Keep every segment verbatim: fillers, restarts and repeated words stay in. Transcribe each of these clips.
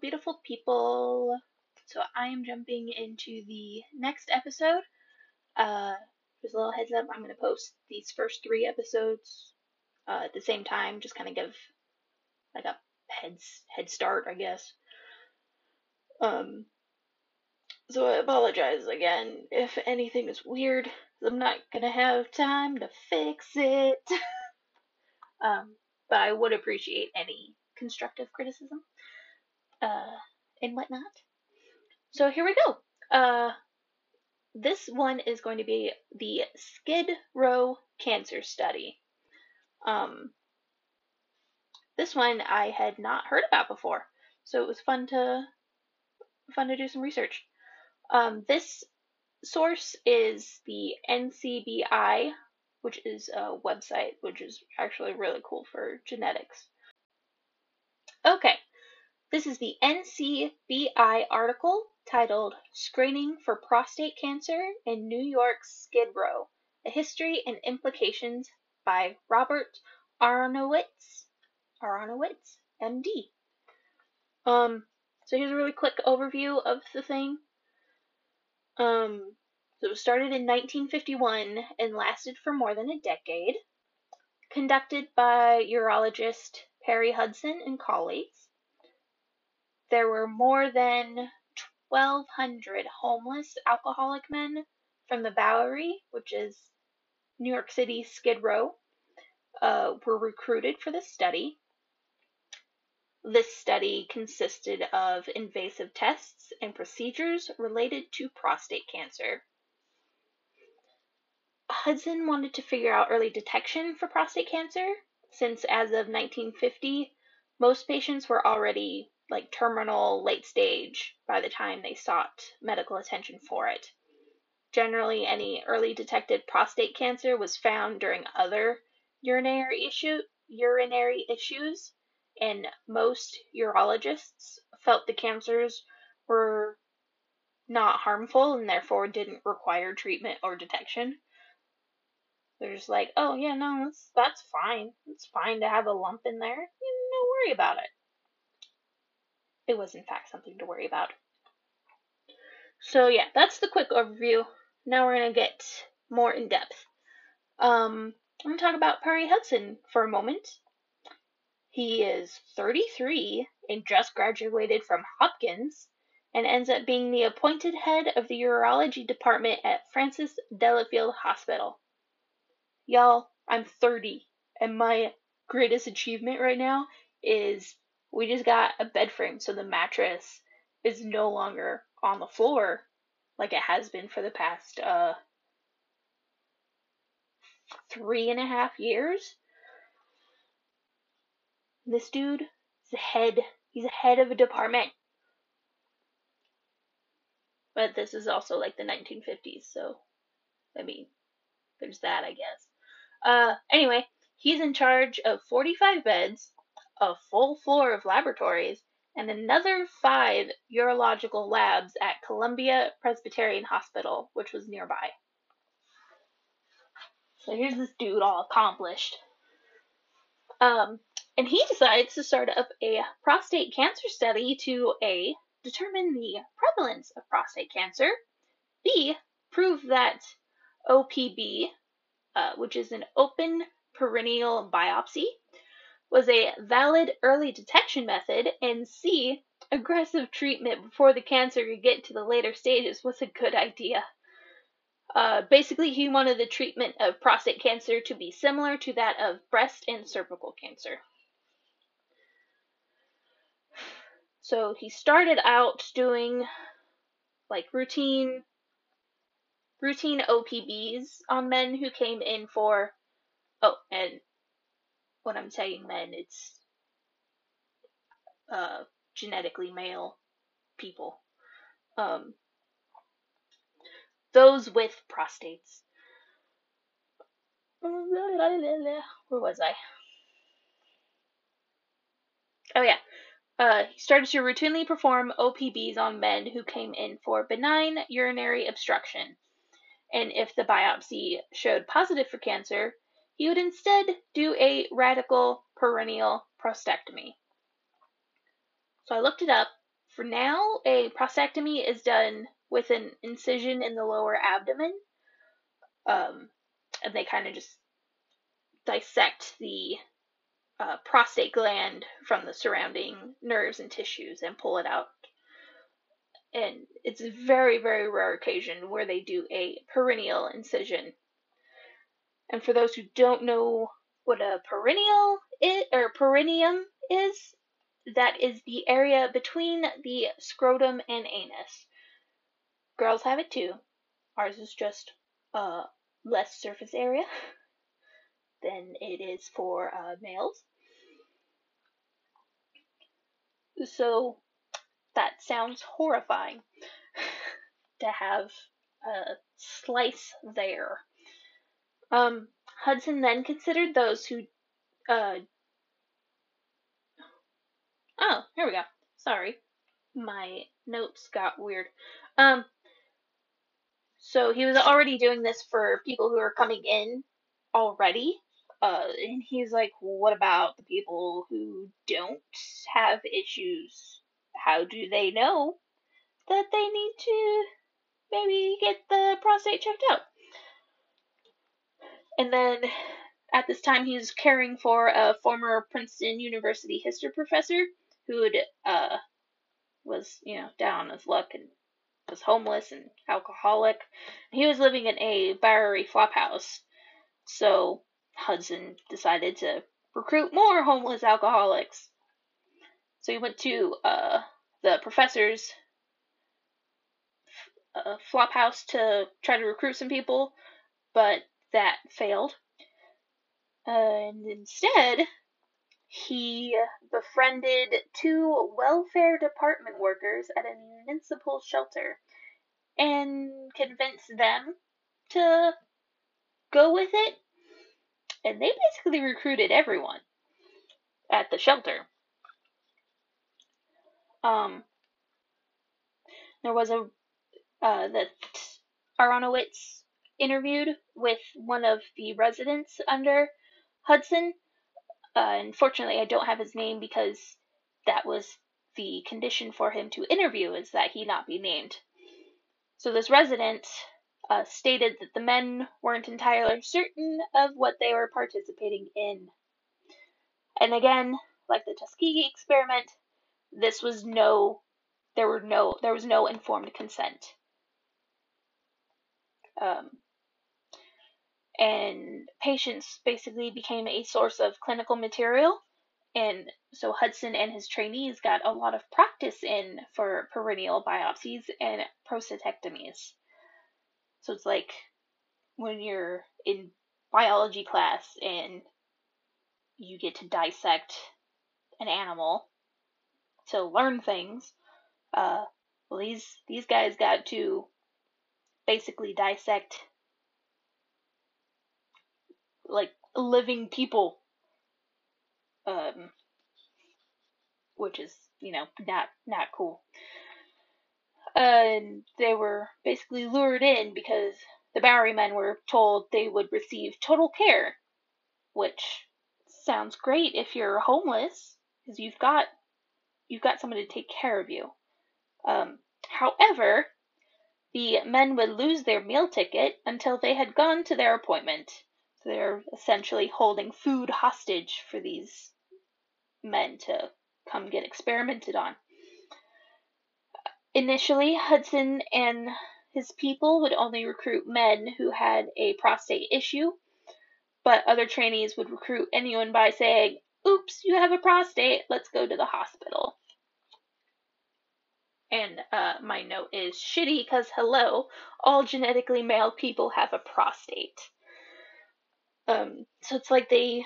beautiful people. So I am jumping into the next episode. Uh, just a little heads up, I'm going to post these first three episodes uh, at the same time, just kind of give like a head, head start, I guess. Um, so I apologize again if anything is weird. I'm not going to have time to fix it. um, but I would appreciate any constructive criticism uh, and whatnot. So here we go. Uh, this one is going to be the Skid Row Cancer Study. Um, this one I had not heard about before, so it was fun to fun to do some research. Um, this source is the N C B I, which is a website which is actually really cool for genetics. Okay, this is the N C B I article titled Screening for Prostate Cancer in New York's Skid Row, A History and Implications by Robert Aronowitz, Aronowitz, M D. Um, so here's a really quick overview of the thing. Um, so it was started in nineteen fifty-one and lasted for more than a decade. Conducted by urologist Perry Hudson and colleagues. There were more than twelve hundred homeless alcoholic men from the Bowery, which is New York City's Skid Row, uh, were recruited for this study. This study consisted of invasive tests and procedures related to prostate cancer. Hudson wanted to figure out early detection for prostate cancer, since as of nineteen fifty, most patients were already like terminal, late stage by the time they sought medical attention for it. Generally, any early detected prostate cancer was found during other urinary issue urinary issues, and most urologists felt the cancers were not harmful and therefore didn't require treatment or detection. They're just like, oh yeah, no, that's that's fine. It's fine to have a lump in there. No worry about it. It was in fact something to worry about. So yeah, that's the quick overview. Now we're gonna get more in depth. Um, I'm gonna talk about Perry Hudson for a moment. He is thirty-three and just graduated from Hopkins and ends up being the appointed head of the urology department at Francis Delafield Hospital. Y'all, I'm thirty, and my greatest achievement right now is we just got a bed frame, so the mattress is no longer on the floor like it has been for the past uh three and a half years. This dude is a head. He's a head of a department. But this is also like the nineteen fifties, so I mean, there's that, I guess. Uh, anyway, he's in charge of forty-five beds, a full floor of laboratories, and another five urological labs at Columbia Presbyterian Hospital, which was nearby. So here's this dude all accomplished. Um, and he decides to start up a prostate cancer study to A, determine the prevalence of prostate cancer, B, prove that O P B, uh, which is an open perineal biopsy, was a valid early detection method, and C, aggressive treatment before the cancer could get to the later stages was a good idea. Uh, basically, he wanted the treatment of prostate cancer to be similar to that of breast and cervical cancer. So he started out doing like routine routine O P Bs on men who came in for, oh, and when I'm saying men, it's uh, genetically male people. Um, those with prostates. Where was I? Oh yeah. Uh, he started to routinely perform O P Bs on men who came in for benign urinary obstruction. And if the biopsy showed positive for cancer, he would instead do a radical perineal prostatectomy. So I looked it up. for now, a prostatectomy is done with an incision in the lower abdomen. Um, and they kind of just dissect the uh, prostate gland from the surrounding nerves and tissues and pull it out. And it's a very, very rare occasion where they do a perineal incision. And for those who don't know what a perineal is, or perineum is, that is the area between the scrotum and anus. Girls have it too. Ours is just uh, less surface area than it is for uh, males. So that sounds horrifying to have a slice there. Um, Hudson then considered those who, uh, oh, here we go. Sorry, my notes got weird. Um, so he was already doing this for people who are coming in already. Uh, and he's like, well, what about the people who don't have issues? How do they know that they need to maybe get the prostate checked out? And then at this time, he was caring for a former Princeton University history professor who had, uh, was, you know, down on his luck and was homeless and alcoholic. He was living in a Bowery flophouse. So Hudson decided to recruit more homeless alcoholics. So he went to uh, the professor's uh, flophouse to try to recruit some people, but that failed. Uh, and instead, he befriended two welfare department workers at a municipal shelter and convinced them to go with it. And they basically recruited everyone at the shelter. Um, there was a uh, that Aronowitz interviewed with one of the residents under Hudson. Uh, unfortunately, I don't have his name because that was the condition for him to interview, is that he not be named. So this resident uh, stated that the men weren't entirely certain of what they were participating in. And again, like the Tuskegee experiment, this was no, there were no, there was no informed consent. Um, and patients basically became a source of clinical material. And so Hudson and his trainees got a lot of practice in for perineal biopsies and prostatectomies. So it's like when you're in biology class and you get to dissect an animal to learn things. Uh, well, these these guys got to basically dissect like living people, um, which is, you know, not not cool. Uh, and they were basically lured in because the Bowery men were told they would receive total care, which sounds great if you're homeless because you've got you've got someone to take care of you. Um, however, the men would lose their meal ticket until they had gone to their appointment. So they're essentially holding food hostage for these men to come get experimented on. Initially, Hudson and his people would only recruit men who had a prostate issue, but other trainees would recruit anyone by saying, "Oops, you have a prostate, let's go to the hospital." And uh, my note is shitty because, hello, all genetically male people have a prostate. Um, so it's like they,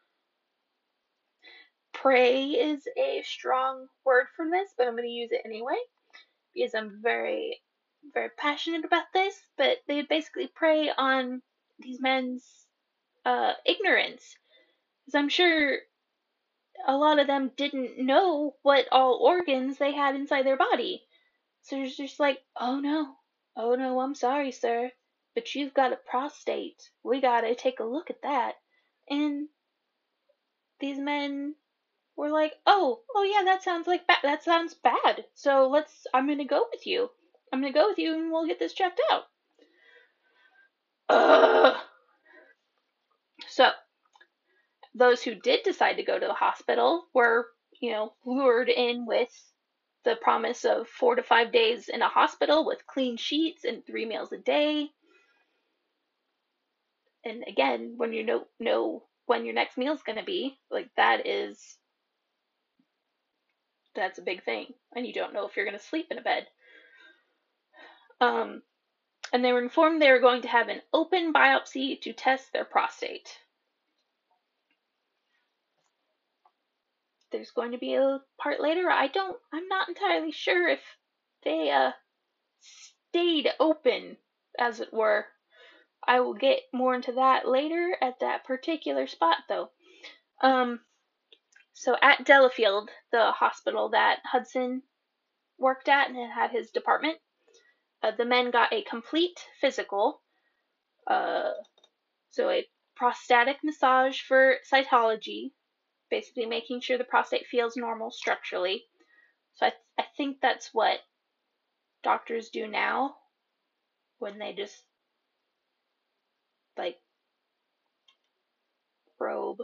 pray is a strong word for this, but I'm going to use it anyway because I'm very, very passionate about this. But they would basically prey on these men's uh, ignorance, because I'm sure a lot of them didn't know what all organs they had inside their body. So it's just like, oh no, oh no, I'm sorry, sir, but you've got a prostate. We gotta take a look at that. And these men were like, "Oh, oh yeah, that sounds like ba- that sounds bad. So let's. I'm gonna go with you. I'm gonna go with you, and we'll get this checked out." Ugh. So those who did decide to go to the hospital were, you know, lured in with the promise of four to five days in a hospital with clean sheets and three meals a day. And again, when you know know when your next meal is going to be, like that is that's a big thing, and you don't know if you're going to sleep in a bed. Um, and they were informed they were going to have an open biopsy to test their prostate. There's going to be a part later. I don't. I'm not entirely sure if they uh stayed open, as it were. I will get more into that later at that particular spot, though. Um, so at Delafield, the hospital that Hudson worked at and had his department, uh, the men got a complete physical, uh, so a prostatic massage for cytology, basically making sure the prostate feels normal structurally. So I, th- I think that's what doctors do now when they just like probe.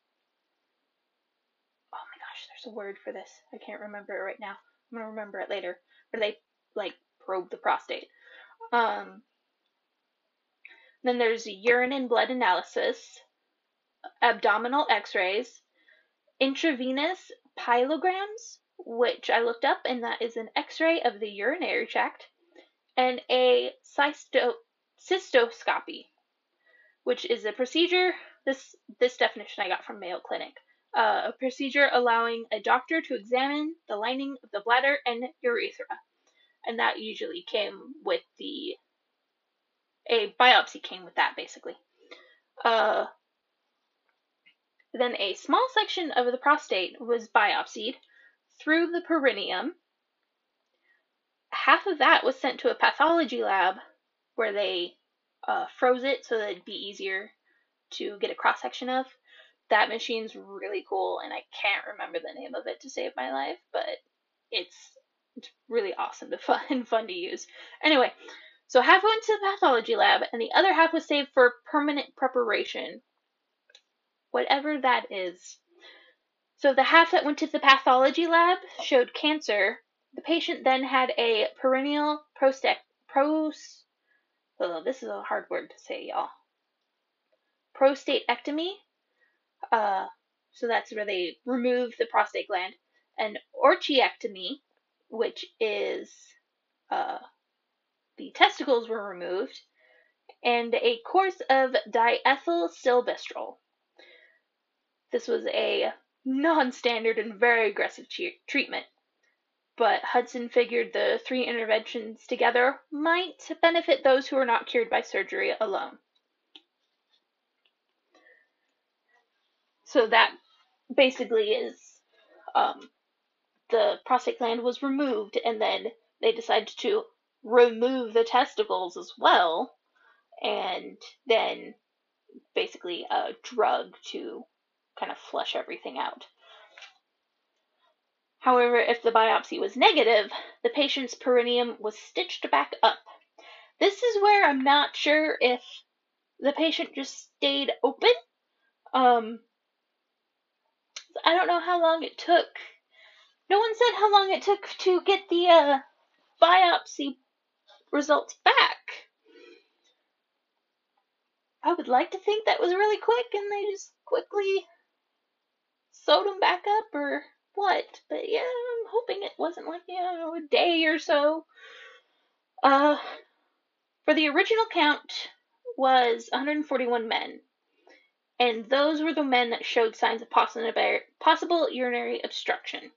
Oh my gosh, there's a word for this. I can't remember it right now. I'm gonna remember it later. Where they like probe the prostate. Um, then there's urine and blood analysis, abdominal X-rays, intravenous pyelograms, which I looked up, and that is an X-ray of the urinary tract, and a cysto- cystoscopy, which is a procedure. This this definition I got from Mayo Clinic. Uh, a procedure allowing a doctor to examine the lining of the bladder and urethra, and that usually came with the a biopsy came with that basically. Uh, then a small section of the prostate was biopsied through the perineum. Half of that was sent to a pathology lab where they uh, froze it so that it'd be easier to get a cross section of. That machine's really cool, and I can't remember the name of it to save my life, but it's it's really awesome to fun and fun to use. Anyway, so half went to the pathology lab, and the other half was saved for permanent preparation, whatever that is. So the half that went to the pathology lab showed cancer. The patient then had a perineal prostate pros. Oh, this is a hard word to say, y'all. Prostatectomy. Uh, so that's where they remove the prostate gland. An orchiectomy, which is uh, the testicles were removed, and a course of diethylstilbestrol. This was a non-standard and very aggressive tre- treatment, but Hudson figured the three interventions together might benefit those who are not cured by surgery alone. So that basically is um, the prostate gland was removed, and then they decided to remove the testicles as well, and then basically a drug to kind of flush everything out. However, if the biopsy was negative, the patient's perineum was stitched back up. This is where I'm not sure if the patient just stayed open. Um, I don't know how long it took. No one said how long it took to get the uh, biopsy results back. I would like to think that was really quick and they just quickly sewed them back up or what. But yeah, I'm hoping it wasn't like, you know, a day or so. Uh, for the original count was one hundred forty-one men. And those were the men that showed signs of possible urinary obstruction.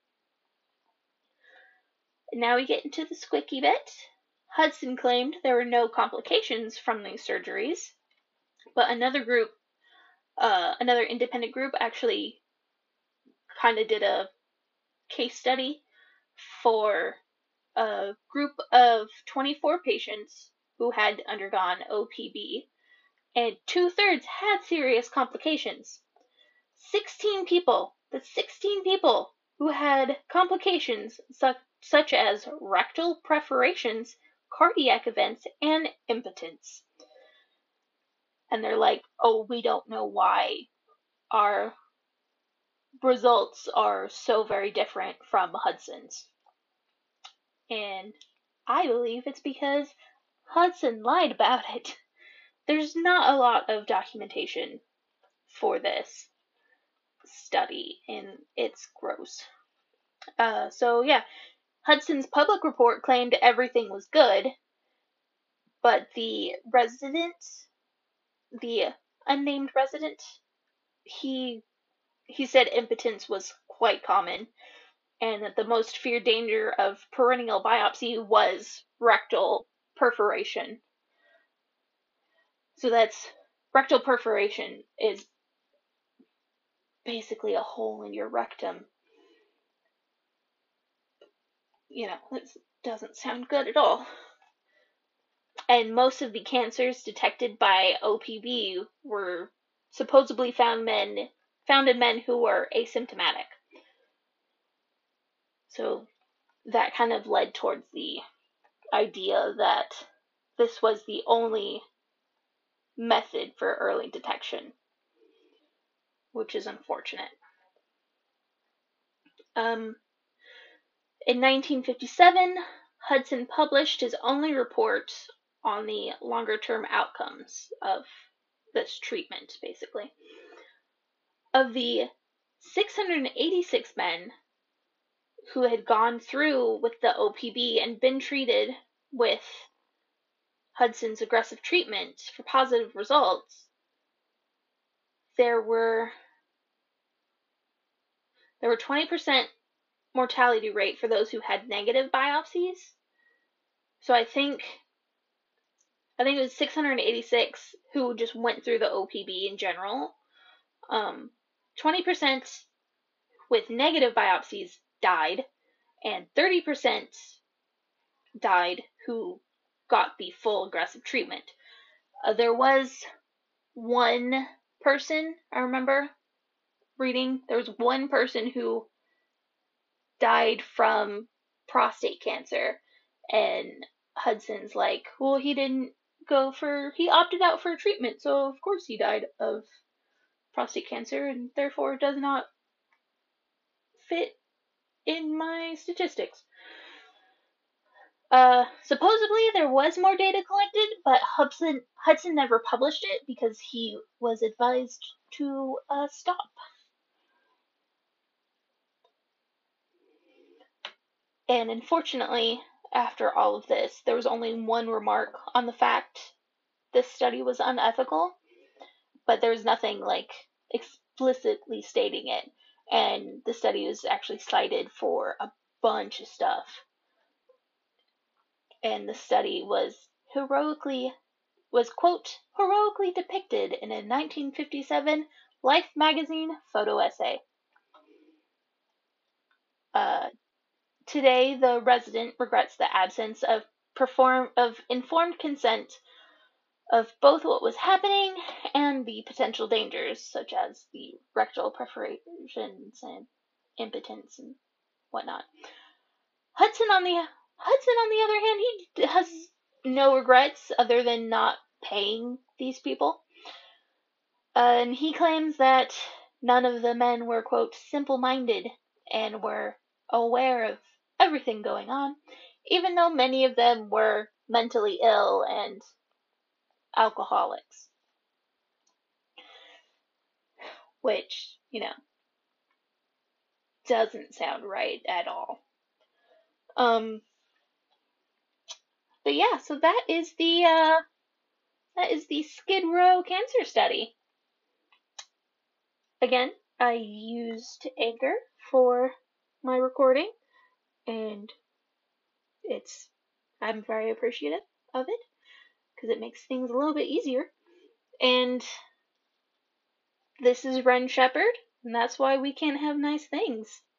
Now we get into the squicky bit. Hudson claimed there were no complications from these surgeries, but another group, uh, another independent group actually kind of did a case study for a group of twenty-four patients who had undergone O P B, and two-thirds had serious complications. sixteen people that sixteen people who had complications such, such as rectal perforations, cardiac events, and impotence. And they're like, oh, we don't know why our results are so very different from Hudson's. And I believe it's because Hudson lied about it. There's not a lot of documentation for this study, and it's gross. Uh, so yeah, Hudson's public report claimed everything was good, but the resident, the unnamed resident, he he said impotence was quite common, and that the most feared danger of perineal biopsy was rectal perforation. So that's rectal perforation is basically a hole in your rectum. You know, this doesn't sound good at all. And most of the cancers detected by O P B were supposedly found men found in men who were asymptomatic. So that kind of led towards the idea that this was the only method for early detection, which is unfortunate. Um, in nineteen fifty-seven, Hudson published his only report on the longer-term outcomes of this treatment, basically. Of the six hundred eighty-six men who had gone through with the O P B and been treated with Hudson's aggressive treatment for positive results, there were there were twenty percent mortality rate for those who had negative biopsies. So I think I think it was six hundred eighty-six who just went through the O P B in general. Um, twenty percent with negative biopsies died, and thirty percent died who got the full aggressive treatment. Uh, there was one person, I remember reading, there was one person who died from prostate cancer, and Hudson's like, well, he didn't go for, he opted out for treatment, so of course he died of prostate cancer, and therefore does not fit in my statistics. Uh, supposedly there was more data collected, but Hudson Hudson never published it because he was advised to uh, stop. And unfortunately, after all of this, there was only one remark on the fact this study was unethical, but there was nothing like explicitly stating it. And the study was actually cited for a bunch of stuff. And the study was heroically was quote heroically depicted in a nineteen fifty-seven Life magazine photo essay. Uh, today, the resident regrets the absence of perform of informed consent of both what was happening and the potential dangers, such as the rectal perforations and impotence and whatnot. Hudson, on the Hudson, on the other hand, he has no regrets other than not paying these people. Uh, and he claims that none of the men were, quote, simple-minded and were aware of everything going on, even though many of them were mentally ill and alcoholics. Which, you know, doesn't sound right at all. Um, but yeah, so that is the, uh, that is the Skid Row cancer study. Again, I used Anchor for my recording, and it's, I'm very appreciative of it, because it makes things a little bit easier. And this is Ren Shepherd, and that's why we can't have nice things.